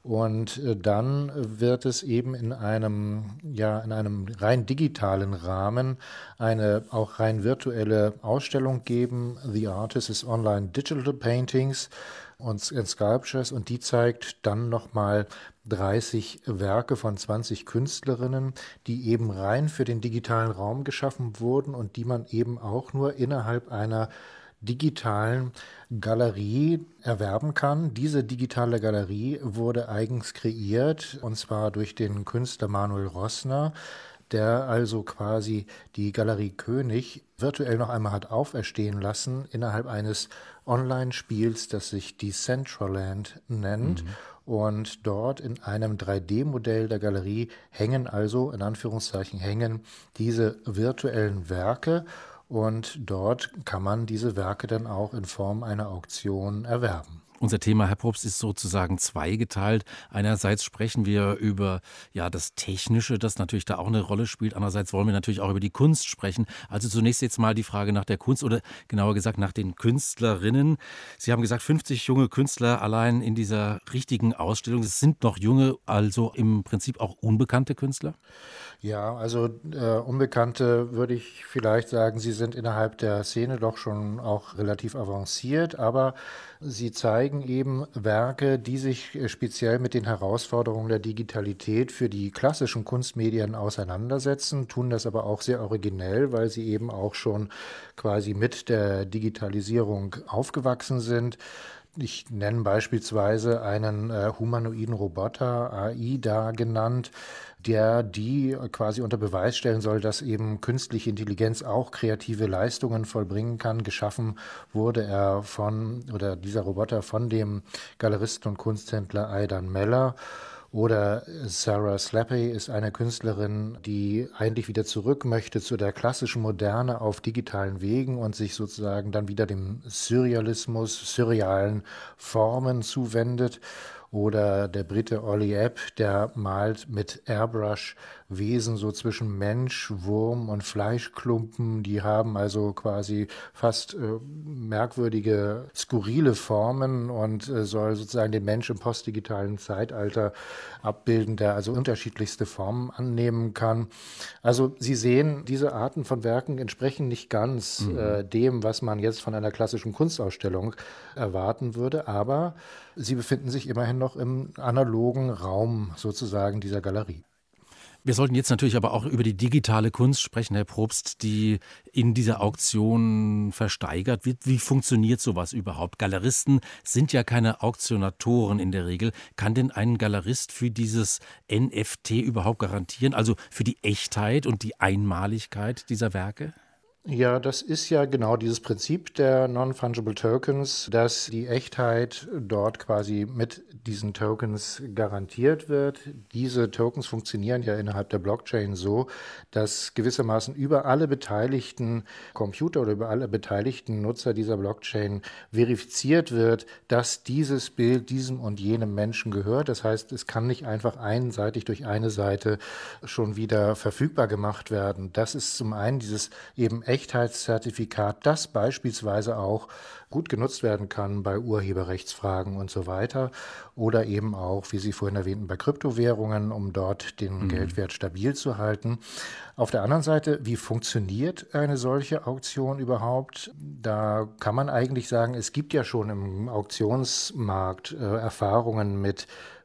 Und dann wird es eben in einem, ja, in einem rein digitalen Rahmen eine auch rein virtuelle Ausstellung geben. The Artist is Online Digital Paintings und Sculptures, und die zeigt dann nochmal dreißig Werke von zwanzig Künstlerinnen, die eben rein für den digitalen Raum geschaffen wurden und die man eben auch nur innerhalb einer digitalen Galerie erwerben kann. Diese digitale Galerie wurde eigens kreiert, und zwar durch den Künstler Manuel Rossner, der also quasi die Galerie König virtuell noch einmal hat auferstehen lassen innerhalb eines Online-Spiels, das sich Decentraland nennt. Mhm. Und dort in einem drei D Modell der Galerie hängen also, in Anführungszeichen hängen, diese virtuellen Werke. Und dort kann man diese Werke dann auch in Form einer Auktion erwerben. Unser Thema, Herr Probst, ist sozusagen zweigeteilt. Einerseits sprechen wir über ja das Technische, das natürlich da auch eine Rolle spielt. Andererseits wollen wir natürlich auch über die Kunst sprechen. Also zunächst jetzt mal die Frage nach der Kunst oder genauer gesagt nach den Künstlerinnen. Sie haben gesagt, fünfzig junge Künstler allein in dieser richtigen Ausstellung. Es sind noch junge, also im Prinzip auch unbekannte Künstler? Ja, also äh, Unbekannte würde ich vielleicht sagen, sie sind innerhalb der Szene doch schon auch relativ avanciert, aber sie zeigen eben Werke, die sich speziell mit den Herausforderungen der Digitalität für die klassischen Kunstmedien auseinandersetzen, tun das aber auch sehr originell, weil sie eben auch schon quasi mit der Digitalisierung aufgewachsen sind. Ich nenne beispielsweise einen äh, humanoiden Roboter, A I da genannt, der die quasi unter Beweis stellen soll, dass eben künstliche Intelligenz auch kreative Leistungen vollbringen kann. Geschaffen wurde er von, oder dieser Roboter von dem Galeristen und Kunsthändler Aidan Meller. Oder Sarah Slappy ist eine Künstlerin, die eigentlich wieder zurück möchte zu der klassischen Moderne auf digitalen Wegen und sich sozusagen dann wieder dem Surrealismus, surrealen Formen zuwendet. Oder der Brite Ollie Epp, der malt mit Airbrush Wesen so zwischen Mensch, Wurm und Fleischklumpen. Die haben also quasi fast äh, merkwürdige, skurrile Formen und äh, soll sozusagen den Mensch im postdigitalen Zeitalter abbilden, der also unterschiedlichste Formen annehmen kann. Also Sie sehen, diese Arten von Werken entsprechen nicht ganz mhm. äh, dem, was man jetzt von einer klassischen Kunstausstellung erwarten würde, aber sie befinden sich immerhin noch im analogen Raum sozusagen dieser Galerie. Wir sollten jetzt natürlich aber auch über die digitale Kunst sprechen, Herr Probst, die in dieser Auktion versteigert wird. Wie funktioniert sowas überhaupt? Galeristen sind ja keine Auktionatoren in der Regel. Kann denn ein Galerist für dieses N F T überhaupt garantieren, also für die Echtheit und die Einmaligkeit dieser Werke? Ja, das ist ja genau dieses Prinzip der Non-Fungible Tokens, dass die Echtheit dort quasi mit diesen Tokens garantiert wird. Diese Tokens funktionieren ja innerhalb der Blockchain so, dass gewissermaßen über alle beteiligten Computer oder über alle beteiligten Nutzer dieser Blockchain verifiziert wird, dass dieses Bild diesem und jenem Menschen gehört. Das heißt, es kann nicht einfach einseitig durch eine Seite schon wieder verfügbar gemacht werden. Das ist zum einen dieses eben Echtheitszertifikat, das beispielsweise auch gut genutzt werden kann bei Urheberrechtsfragen und so weiter oder eben auch, wie Sie vorhin erwähnten, bei Kryptowährungen, um dort den mhm. Geldwert stabil zu halten. Auf der anderen Seite, wie funktioniert eine solche Auktion überhaupt? Da kann man eigentlich sagen, es gibt ja schon im Auktionsmarkt äh, Erfahrungen mit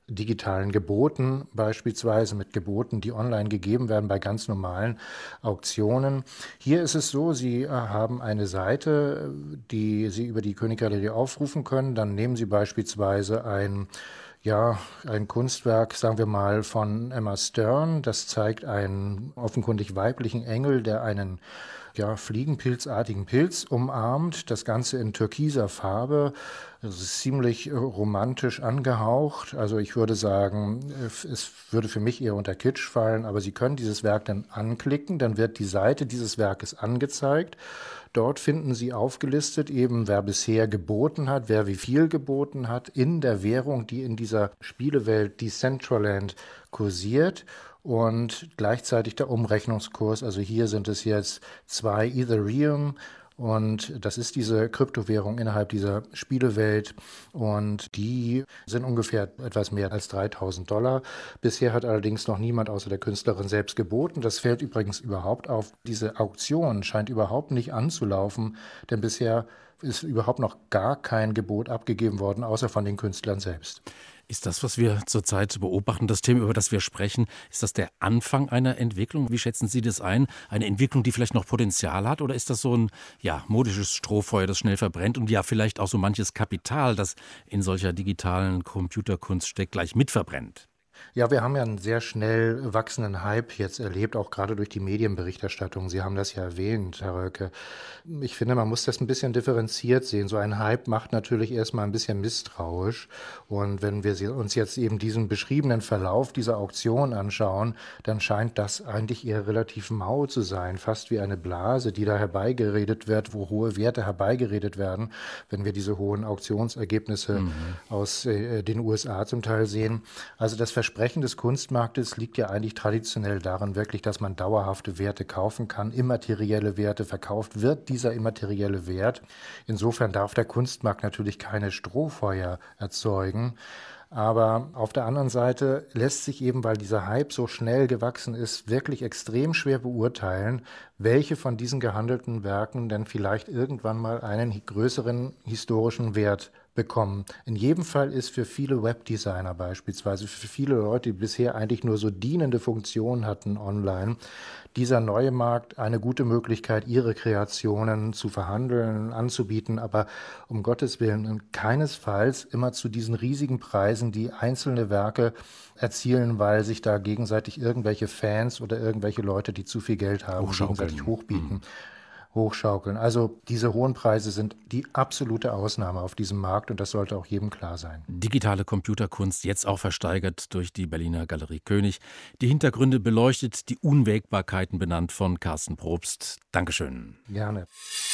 digitalen Geboten, beispielsweise mit Geboten, die online gegeben werden bei ganz normalen Auktionen. Hier ist es so, Sie haben eine Seite, die Sie über die Königgalerie aufrufen können. Dann nehmen Sie beispielsweise ein Ja, ein Kunstwerk, sagen wir mal, von Emma Stern. Das zeigt einen offenkundig weiblichen Engel, der einen ja, fliegenpilzartigen Pilz umarmt. Das Ganze in türkiser Farbe. Das ist ziemlich romantisch angehaucht. Also ich würde sagen, es würde für mich eher unter Kitsch fallen, aber Sie können dieses Werk dann anklicken, dann wird die Seite dieses Werkes angezeigt. Dort finden Sie aufgelistet eben, wer bisher geboten hat, wer wie viel geboten hat in der Währung, die in dieser Spielewelt Decentraland kursiert und gleichzeitig der Umrechnungskurs. Also hier sind es jetzt zwei Ethereum und das ist diese Kryptowährung innerhalb dieser Spielewelt und die sind ungefähr etwas mehr als dreitausend Dollar. Bisher hat allerdings noch niemand außer der Künstlerin selbst geboten. Das fällt übrigens überhaupt auf. Diese Auktion scheint überhaupt nicht anzulaufen, denn bisher ist überhaupt noch gar kein Gebot abgegeben worden, außer von den Künstlern selbst. Ist das, was wir zurzeit beobachten, das Thema, über das wir sprechen, ist das der Anfang einer Entwicklung? Wie schätzen Sie das ein? Eine Entwicklung, die vielleicht noch Potenzial hat? Oder ist das so ein ja, modisches Strohfeuer, das schnell verbrennt und ja vielleicht auch so manches Kapital, das in solcher digitalen Computerkunst steckt, gleich mitverbrennt? Ja, wir haben ja einen sehr schnell wachsenden Hype jetzt erlebt, auch gerade durch die Medienberichterstattung. Sie haben das ja erwähnt, Herr Röcke. Ich finde, man muss das ein bisschen differenziert sehen. So ein Hype macht natürlich erstmal ein bisschen misstrauisch. Und wenn wir uns jetzt eben diesen beschriebenen Verlauf dieser Auktion anschauen, dann scheint das eigentlich eher relativ mau zu sein, fast wie eine Blase, die da herbeigeredet wird, wo hohe Werte herbeigeredet werden, wenn wir diese hohen Auktionsergebnisse mhm. aus äh, den U S A zum Teil sehen. Also das Versprechen des Kunstmarktes liegt ja eigentlich traditionell darin, wirklich, dass man dauerhafte Werte kaufen kann, immaterielle Werte verkauft wird, dieser immaterielle Wert. Insofern darf der Kunstmarkt natürlich keine Strohfeuer erzeugen. Aber auf der anderen Seite lässt sich eben, weil dieser Hype so schnell gewachsen ist, wirklich extrem schwer beurteilen, welche von diesen gehandelten Werken denn vielleicht irgendwann mal einen größeren historischen Wert bekommen. In jedem Fall ist für viele Webdesigner beispielsweise, für viele Leute, die bisher eigentlich nur so dienende Funktionen hatten online, dieser neue Markt eine gute Möglichkeit, ihre Kreationen zu verhandeln, anzubieten, aber um Gottes Willen keinesfalls immer zu diesen riesigen Preisen, die einzelne Werke erzielen, weil sich da gegenseitig irgendwelche Fans oder irgendwelche Leute, die zu viel Geld haben, gegenseitig hochbieten. Mhm. hochschaukeln. Also diese hohen Preise sind die absolute Ausnahme auf diesem Markt und das sollte auch jedem klar sein. Digitale Computerkunst, jetzt auch versteigert durch die Berliner Galerie König. Die Hintergründe beleuchtet, die Unwägbarkeiten benannt von Carsten Probst. Dankeschön. Gerne.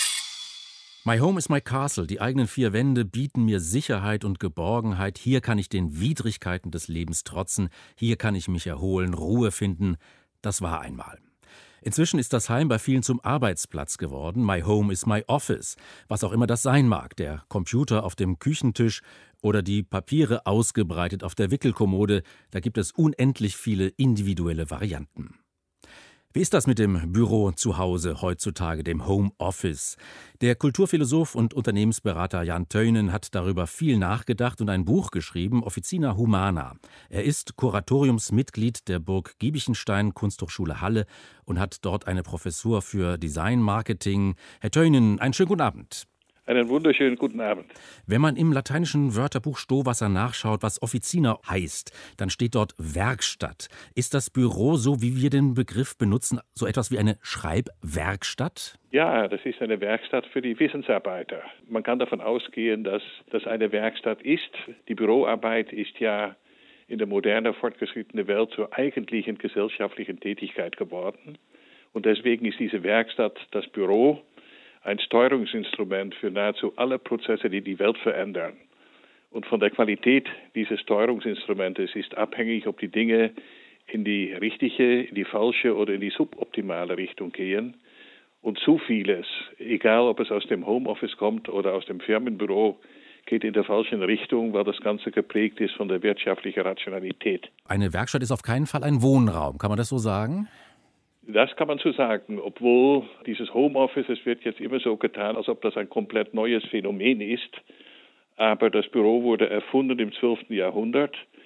My home is my castle. Die eigenen vier Wände bieten mir Sicherheit und Geborgenheit. Hier kann ich den Widrigkeiten des Lebens trotzen. Hier kann ich mich erholen, Ruhe finden. Das war einmal. Inzwischen ist das Heim bei vielen zum Arbeitsplatz geworden. My home is my office. Was auch immer das sein mag. Der Computer auf dem Küchentisch oder die Papiere ausgebreitet auf der Wickelkommode. Da gibt es unendlich viele individuelle Varianten. Wie ist das mit dem Büro zu Hause heutzutage, dem Homeoffice? Der Kulturphilosoph und Unternehmensberater Jan Teunen hat darüber viel nachgedacht und ein Buch geschrieben, Officina Humana. Er ist Kuratoriumsmitglied der Burg Giebichenstein Kunsthochschule Halle und hat dort eine Professur für Design Marketing. Herr Teunen, einen schönen guten Abend. Einen wunderschönen guten Abend. Wenn man im lateinischen Wörterbuch Stowasser nachschaut, was Officina heißt, dann steht dort Werkstatt. Ist das Büro, so wie wir den Begriff benutzen, so etwas wie eine Schreibwerkstatt? Ja, das ist eine Werkstatt für die Wissensarbeiter. Man kann davon ausgehen, dass das eine Werkstatt ist. Die Büroarbeit ist ja in der modernen, fortgeschrittenen Welt zur eigentlichen gesellschaftlichen Tätigkeit geworden. Und deswegen ist diese Werkstatt, das Büro, ein Steuerungsinstrument für nahezu alle Prozesse, die die Welt verändern. Und von der Qualität dieses Steuerungsinstrumentes ist abhängig, ob die Dinge in die richtige, in die falsche oder in die suboptimale Richtung gehen. Und zu vieles, egal ob es aus dem Homeoffice kommt oder aus dem Firmenbüro, geht in der falschen Richtung, weil das Ganze geprägt ist von der wirtschaftlichen Rationalität. Eine Werkstatt ist auf keinen Fall ein Wohnraum, kann man das so sagen? Das kann man so sagen, obwohl dieses Homeoffice, es wird jetzt immer so getan, als ob das ein komplett neues Phänomen ist. Aber das Büro wurde erfunden im zwölften Jahrhundert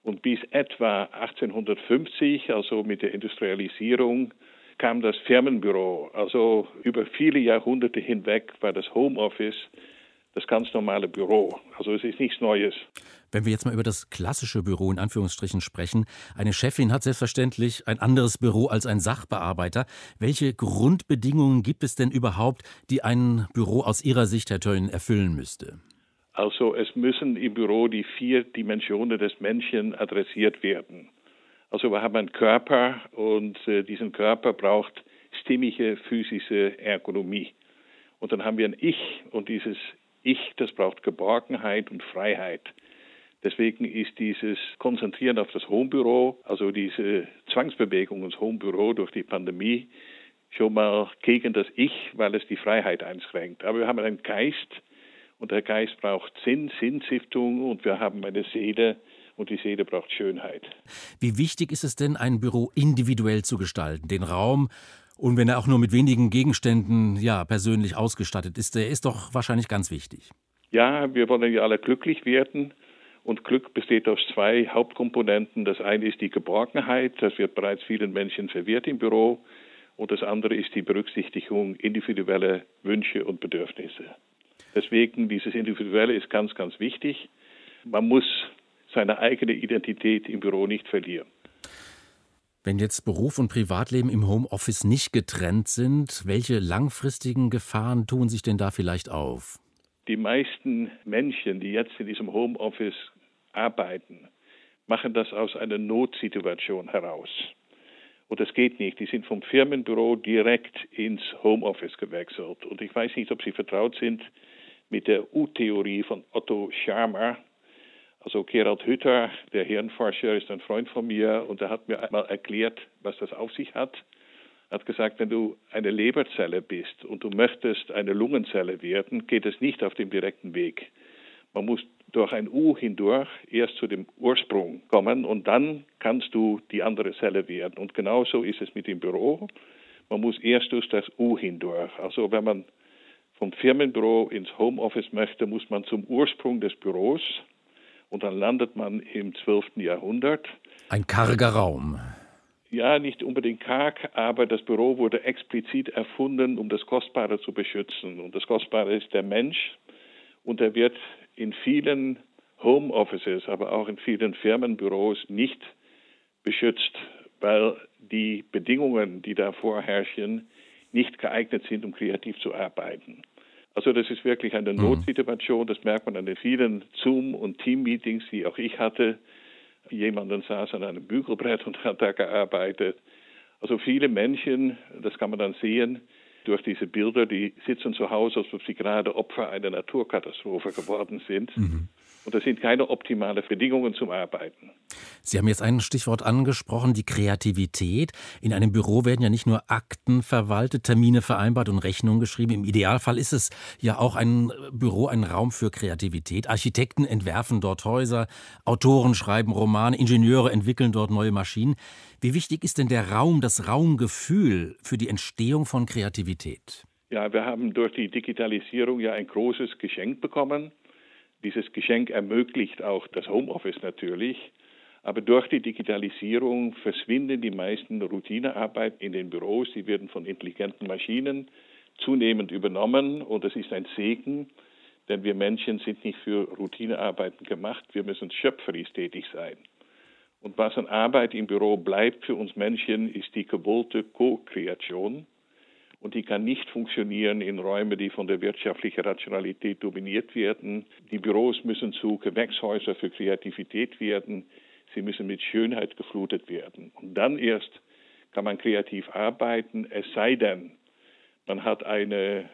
Und bis etwa achtzehnhundertfünfzig, also mit der Industrialisierung, kam das Firmenbüro. Also über viele Jahrhunderte hinweg war das Homeoffice das ganz normale Büro. Also es ist nichts Neues. Wenn wir jetzt mal über das klassische Büro in Anführungsstrichen sprechen, eine Chefin hat selbstverständlich ein anderes Büro als ein Sachbearbeiter. Welche Grundbedingungen gibt es denn überhaupt, die ein Büro aus Ihrer Sicht, Herr Tölln, erfüllen müsste? Also es müssen im Büro die vier Dimensionen des Menschen adressiert werden. Also wir haben einen Körper und äh, diesen Körper braucht stimmige physische Ergonomie. Und dann haben wir ein Ich und dieses Ich, das braucht Geborgenheit und Freiheit. Deswegen ist dieses Konzentrieren auf das Homebüro, also diese Zwangsbewegung ins Homebüro durch die Pandemie, schon mal gegen das Ich, weil es die Freiheit einschränkt. Aber wir haben einen Geist und der Geist braucht Sinn, Sinnstiftung und wir haben eine Seele und die Seele braucht Schönheit. Wie wichtig ist es denn, ein Büro individuell zu gestalten, den Raum? Und wenn er auch nur mit wenigen Gegenständen ja, persönlich ausgestattet ist, der ist doch wahrscheinlich ganz wichtig. Ja, wir wollen ja alle glücklich werden. Und Glück besteht aus zwei Hauptkomponenten. Das eine ist die Geborgenheit, das wird bereits vielen Menschen verwehrt im Büro. Und das andere ist die Berücksichtigung individueller Wünsche und Bedürfnisse. Deswegen, dieses Individuelle ist ganz, ganz wichtig. Man muss seine eigene Identität im Büro nicht verlieren. Wenn jetzt Beruf und Privatleben im Homeoffice nicht getrennt sind, welche langfristigen Gefahren tun sich denn da vielleicht auf? Die meisten Menschen, die jetzt in diesem Homeoffice arbeiten, machen das aus einer Notsituation heraus. Und das geht nicht. Die sind vom Firmenbüro direkt ins Homeoffice gewechselt. Und ich weiß nicht, ob Sie vertraut sind mit der U-Theorie von Otto Scharmer. Also Gerald Hütter, der Hirnforscher, ist ein Freund von mir und er hat mir einmal erklärt, was das auf sich hat. Er hat gesagt, wenn du eine Leberzelle bist und du möchtest eine Lungenzelle werden, geht es nicht auf dem direkten Weg. Man muss durch ein U hindurch erst zu dem Ursprung kommen und dann kannst du die andere Zelle werden. Und genauso ist es mit dem Büro. Man muss erst durch das U hindurch. Also wenn man vom Firmenbüro ins Homeoffice möchte, muss man zum Ursprung des Büros und dann landet man im zwölften Jahrhundert. Ein karger Raum. Ja, nicht unbedingt karg, aber das Büro wurde explizit erfunden, um das Kostbare zu beschützen. Und das Kostbare ist der Mensch. Und er wird in vielen Homeoffices, aber auch in vielen Firmenbüros nicht beschützt, weil die Bedingungen, die da vorherrschen, nicht geeignet sind, um kreativ zu arbeiten. Also das ist wirklich eine Notsituation, das merkt man an den vielen Zoom- und Team-Meetings, die auch ich hatte. Jemanden saß an einem Bügelbrett und hat da gearbeitet. Also viele Menschen, das kann man dann sehen, durch diese Bilder, die sitzen zu Hause, als ob sie gerade Opfer einer Naturkatastrophe geworden sind. Mhm. Und das sind keine optimalen Bedingungen zum Arbeiten. Sie haben jetzt ein Stichwort angesprochen, die Kreativität. In einem Büro werden ja nicht nur Akten verwaltet, Termine vereinbart und Rechnungen geschrieben. Im Idealfall ist es ja auch ein Büro, ein Raum für Kreativität. Architekten entwerfen dort Häuser, Autoren schreiben Romane, Ingenieure entwickeln dort neue Maschinen. Wie wichtig ist denn der Raum, das Raumgefühl für die Entstehung von Kreativität? Ja, wir haben durch die Digitalisierung ja ein großes Geschenk bekommen. Dieses Geschenk ermöglicht auch das Homeoffice natürlich. Aber durch die Digitalisierung verschwinden die meisten Routinearbeit in den Büros. Die werden von intelligenten Maschinen zunehmend übernommen. Und das ist ein Segen, denn wir Menschen sind nicht für Routinearbeiten gemacht. Wir müssen schöpferisch tätig sein. Und was an Arbeit im Büro bleibt für uns Menschen, ist die gewollte Co-Kreation. Und die kann nicht funktionieren in Räumen, die von der wirtschaftlichen Rationalität dominiert werden. Die Büros müssen zu Gewächshäusern für Kreativität werden. Sie müssen mit Schönheit geflutet werden. Und dann erst kann man kreativ arbeiten, es sei denn, man hat eine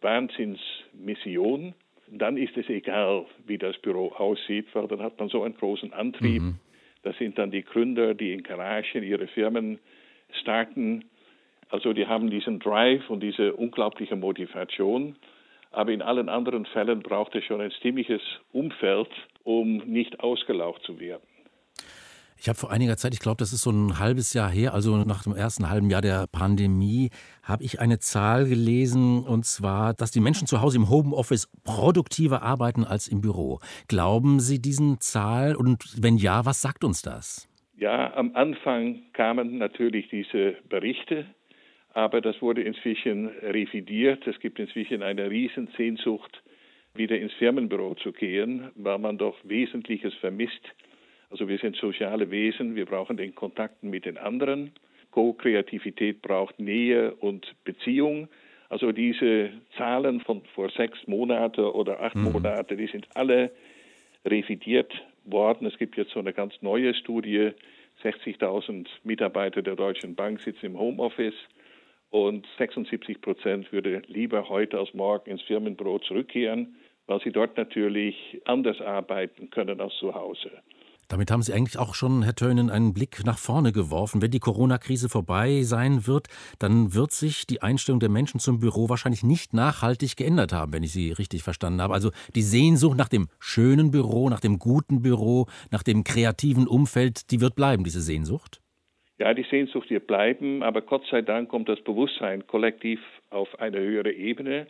Wahnsinnsmission. Dann ist es egal, wie das Büro aussieht, weil dann hat man so einen großen Antrieb. Mhm. Das sind dann die Gründer, die in Garagen ihre Firmen starten. Also die haben diesen Drive und diese unglaubliche Motivation. Aber in allen anderen Fällen braucht es schon ein stimmiges Umfeld, um nicht ausgelaugt zu werden. Ich habe vor einiger Zeit, ich glaube, das ist so ein halbes Jahr her, also nach dem ersten halben Jahr der Pandemie, habe ich eine Zahl gelesen, und zwar, dass die Menschen zu Hause im Homeoffice produktiver arbeiten als im Büro. Glauben Sie diesen Zahl? Und wenn ja, was sagt uns das? Ja, am Anfang kamen natürlich diese Berichte, aber das wurde inzwischen revidiert. Es gibt inzwischen eine Riesensehnsucht, wieder ins Firmenbüro zu gehen, weil man doch Wesentliches vermisst. Also wir sind soziale Wesen, wir brauchen den Kontakt mit den anderen. Co-Kreativität braucht Nähe und Beziehung. Also diese Zahlen von vor sechs Monaten oder acht mhm. Monaten, die sind alle revidiert worden. Es gibt jetzt so eine ganz neue Studie. sechzigtausend Mitarbeiter der Deutschen Bank sitzen im Homeoffice und sechsundsiebzig Prozent würde lieber heute als morgen ins Firmenbüro zurückkehren, weil sie dort natürlich anders arbeiten können als zu Hause. Damit haben Sie eigentlich auch schon, Herr Tönen, einen Blick nach vorne geworfen. Wenn die Corona-Krise vorbei sein wird, dann wird sich die Einstellung der Menschen zum Büro wahrscheinlich nicht nachhaltig geändert haben, wenn ich Sie richtig verstanden habe. Also die Sehnsucht nach dem schönen Büro, nach dem guten Büro, nach dem kreativen Umfeld, die wird bleiben, diese Sehnsucht? Ja, die Sehnsucht wird bleiben, aber Gott sei Dank kommt das Bewusstsein kollektiv auf eine höhere Ebene.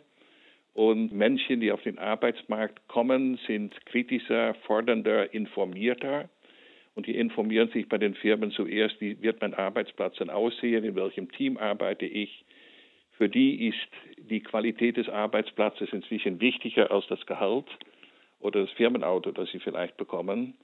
Und Menschen, die auf den Arbeitsmarkt kommen, sind kritischer, fordernder, informierter. Und die informieren sich bei den Firmen zuerst, wie wird mein Arbeitsplatz denn aussehen, in welchem Team arbeite ich. Für die ist die Qualität des Arbeitsplatzes inzwischen wichtiger als das Gehalt oder das Firmenauto, das sie vielleicht bekommen.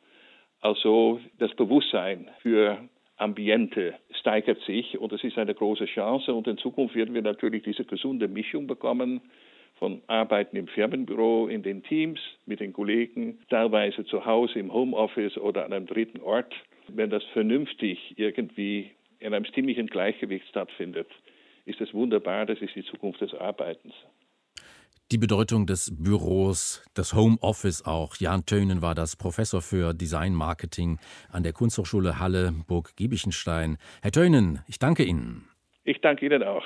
Also das Bewusstsein für Ambiente steigert sich und es ist eine große Chance. Und in Zukunft werden wir natürlich diese gesunde Mischung bekommen von Arbeiten im Firmenbüro, in den Teams, mit den Kollegen, teilweise zu Hause im Homeoffice oder an einem dritten Ort. Wenn das vernünftig irgendwie in einem stimmigen Gleichgewicht stattfindet, ist es wunderbar, das ist die Zukunft des Arbeitens. Die Bedeutung des Büros, das Homeoffice auch. Jan Tönen war das, Professor für Design Marketing an der Kunsthochschule Halle Burg-Giebichenstein. Herr Tönen, ich danke Ihnen. Ich danke Ihnen auch.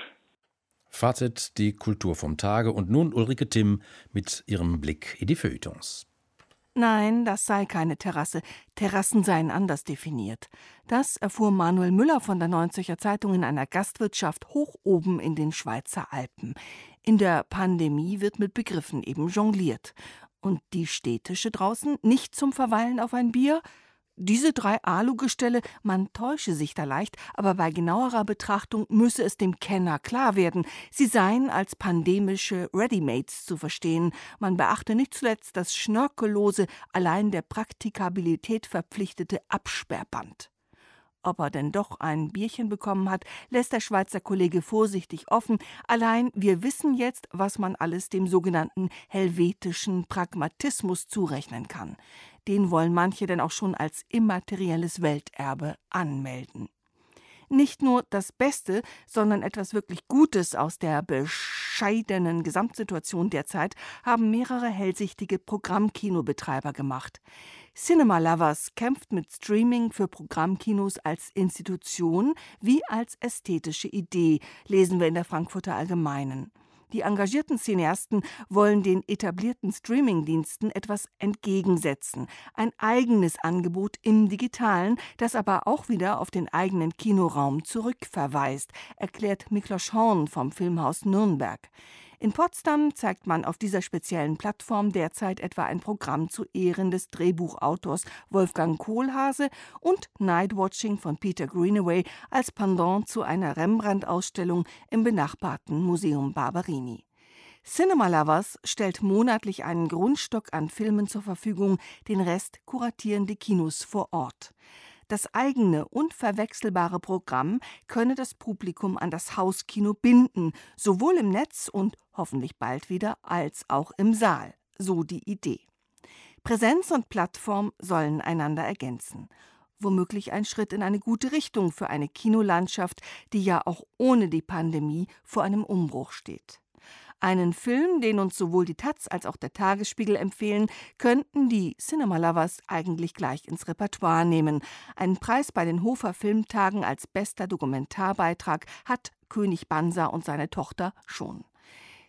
Fazit, die Kultur vom Tage. Und nun Ulrike Timm mit ihrem Blick in die Feuilletons. Nein, das sei keine Terrasse. Terrassen seien anders definiert. Das erfuhr Manuel Müller von der Neuen Zürcher Zeitung in einer Gastwirtschaft hoch oben in den Schweizer Alpen. In der Pandemie wird mit Begriffen eben jongliert. Und die Städtische draußen nicht zum Verweilen auf ein Bier? Diese drei Alugestelle, man täusche sich da leicht, aber bei genauerer Betrachtung müsse es dem Kenner klar werden, sie seien als pandemische Readymates zu verstehen. Man beachte nicht zuletzt das schnörkellose, allein der Praktikabilität verpflichtete Absperrband. Ob er denn doch ein Bierchen bekommen hat, lässt der Schweizer Kollege vorsichtig offen. Allein wir wissen jetzt, was man alles dem sogenannten helvetischen Pragmatismus zurechnen kann. Den wollen manche denn auch schon als immaterielles Welterbe anmelden. Nicht nur das Beste, sondern etwas wirklich Gutes aus der bescheidenen Gesamtsituation derzeit haben mehrere hellsichtige Programmkinobetreiber gemacht. Cinema Lovers kämpft mit Streaming für Programmkinos als Institution wie als ästhetische Idee, lesen wir in der Frankfurter Allgemeinen. Die engagierten Cineasten wollen den etablierten Streamingdiensten etwas entgegensetzen. Ein eigenes Angebot im Digitalen, das aber auch wieder auf den eigenen Kinoraum zurückverweist, erklärt Miklos Horn vom Filmhaus Nürnberg. In Potsdam zeigt man auf dieser speziellen Plattform derzeit etwa ein Programm zu Ehren des Drehbuchautors Wolfgang Kohlhase und Nightwatching von Peter Greenaway als Pendant zu einer Rembrandt-Ausstellung im benachbarten Museum Barberini. Cinema Lovers stellt monatlich einen Grundstock an Filmen zur Verfügung, den Rest kuratieren die Kinos vor Ort. Das eigene, unverwechselbare Programm könne das Publikum an das Hauskino binden, sowohl im Netz und hoffentlich bald wieder als auch im Saal. So die Idee. Präsenz und Plattform sollen einander ergänzen. Womöglich ein Schritt in eine gute Richtung für eine Kinolandschaft, die ja auch ohne die Pandemie vor einem Umbruch steht. Einen Film, den uns sowohl die Taz als auch der Tagesspiegel empfehlen, könnten die Cinema Lovers eigentlich gleich ins Repertoire nehmen. Einen Preis bei den Hofer Filmtagen als bester Dokumentarbeitrag hat König Bansa und seine Tochter schon.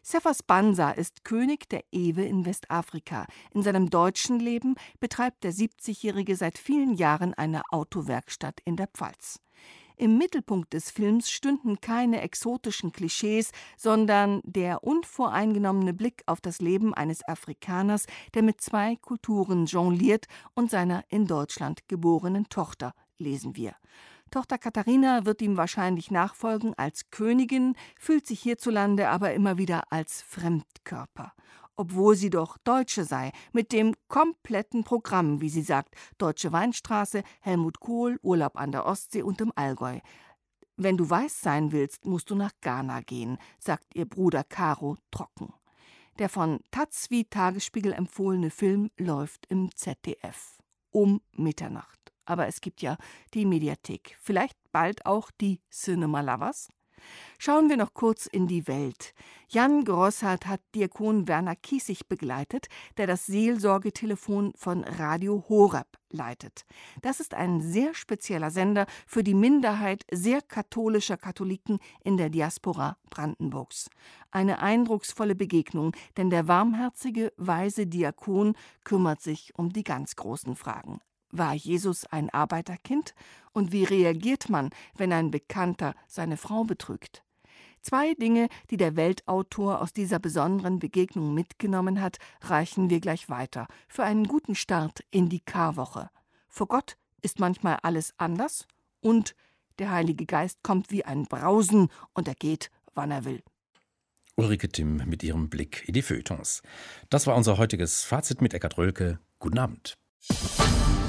Cephas Banza ist König der Ewe in Westafrika. In seinem deutschen Leben betreibt der siebzigjährige seit vielen Jahren eine Autowerkstatt in der Pfalz. Im Mittelpunkt des Films stünden keine exotischen Klischees, sondern der unvoreingenommene Blick auf das Leben eines Afrikaners, der mit zwei Kulturen jongliert, und seiner in Deutschland geborenen Tochter, lesen wir. Tochter Katharina wird ihm wahrscheinlich nachfolgen als Königin, fühlt sich hierzulande aber immer wieder als Fremdkörper. Obwohl sie doch Deutsche sei, mit dem kompletten Programm, wie sie sagt, Deutsche Weinstraße, Helmut Kohl, Urlaub an der Ostsee und im Allgäu. Wenn du weiß sein willst, musst du nach Ghana gehen, sagt ihr Bruder Caro trocken. Der von Taz wie Tagesspiegel empfohlene Film läuft im Z D F. Um Mitternacht. Aber es gibt ja die Mediathek. Vielleicht bald auch die Cinema Lovers? Schauen wir noch kurz in die Welt. Jan Grossart hat Diakon Werner Kiesig begleitet, der das Seelsorgetelefon von Radio Horeb leitet. Das ist ein sehr spezieller Sender für die Minderheit sehr katholischer Katholiken in der Diaspora Brandenburgs. Eine eindrucksvolle Begegnung, denn der warmherzige, weise Diakon kümmert sich um die ganz großen Fragen. War Jesus ein Arbeiterkind? Und wie reagiert man, wenn ein Bekannter seine Frau betrügt? Zwei Dinge, die der Weltautor aus dieser besonderen Begegnung mitgenommen hat, reichen wir gleich weiter für einen guten Start in die Karwoche. Vor Gott ist manchmal alles anders und der Heilige Geist kommt wie ein Brausen und er geht, wann er will. Ulrike Timm mit ihrem Blick in die Feuilletons. Das war unser heutiges Fazit mit Eckhard Rölke. Guten Abend.